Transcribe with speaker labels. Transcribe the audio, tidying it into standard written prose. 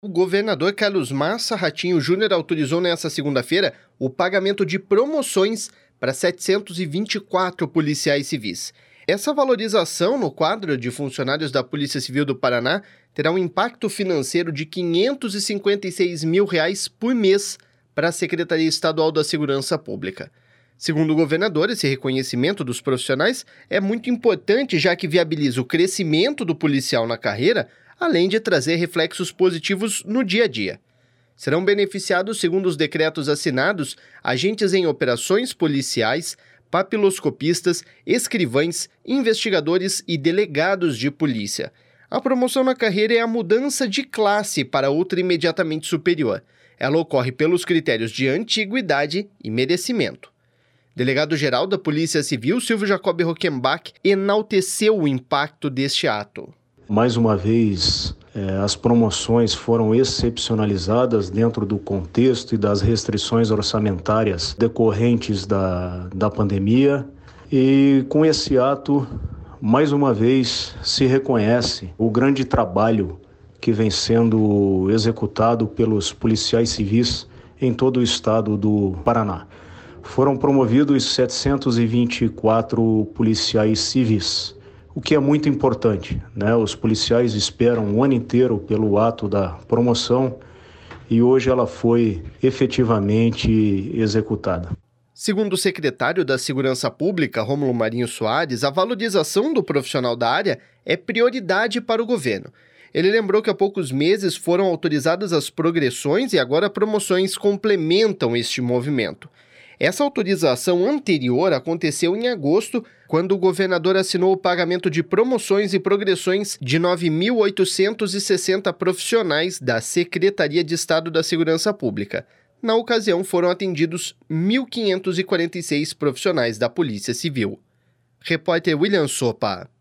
Speaker 1: O governador Carlos Massa Ratinho Júnior autorizou nesta segunda-feira o pagamento de promoções para 724 policiais civis. Essa valorização no quadro de funcionários da Polícia Civil do Paraná terá um impacto financeiro de R$ 556 mil por mês para a Secretaria Estadual da Segurança Pública. Segundo o governador, esse reconhecimento dos profissionais é muito importante, já que viabiliza o crescimento do policial na carreira, além de trazer reflexos positivos no dia a dia. Serão beneficiados, segundo os decretos assinados, agentes em operações policiais, papiloscopistas, escrivães, investigadores e delegados de polícia. A promoção na carreira é a mudança de classe para outra imediatamente superior. Ela ocorre pelos critérios de antiguidade e merecimento. Delegado-geral da Polícia Civil, Silvio Jacob Rockenbach, enalteceu o impacto deste ato.
Speaker 2: Mais uma vez, as promoções foram excepcionalizadas dentro do contexto e das restrições orçamentárias decorrentes da pandemia. E com esse ato, mais uma vez, se reconhece o grande trabalho que vem sendo executado pelos policiais civis em todo o estado do Paraná. Foram promovidos 724 policiais civis, o que é muito importante, né? Os policiais esperam um ano inteiro pelo ato da promoção e hoje ela foi efetivamente executada.
Speaker 1: Segundo o secretário da Segurança Pública, Rômulo Marinho Soares, a valorização do profissional da área é prioridade para o governo. Ele lembrou que há poucos meses foram autorizadas as progressões e agora promoções complementam este movimento. Essa autorização anterior aconteceu em agosto, quando o governador assinou o pagamento de promoções e progressões de 9.860 profissionais da Secretaria de Estado da Segurança Pública. Na ocasião, foram atendidos 1.546 profissionais da Polícia Civil. Repórter William Sopa.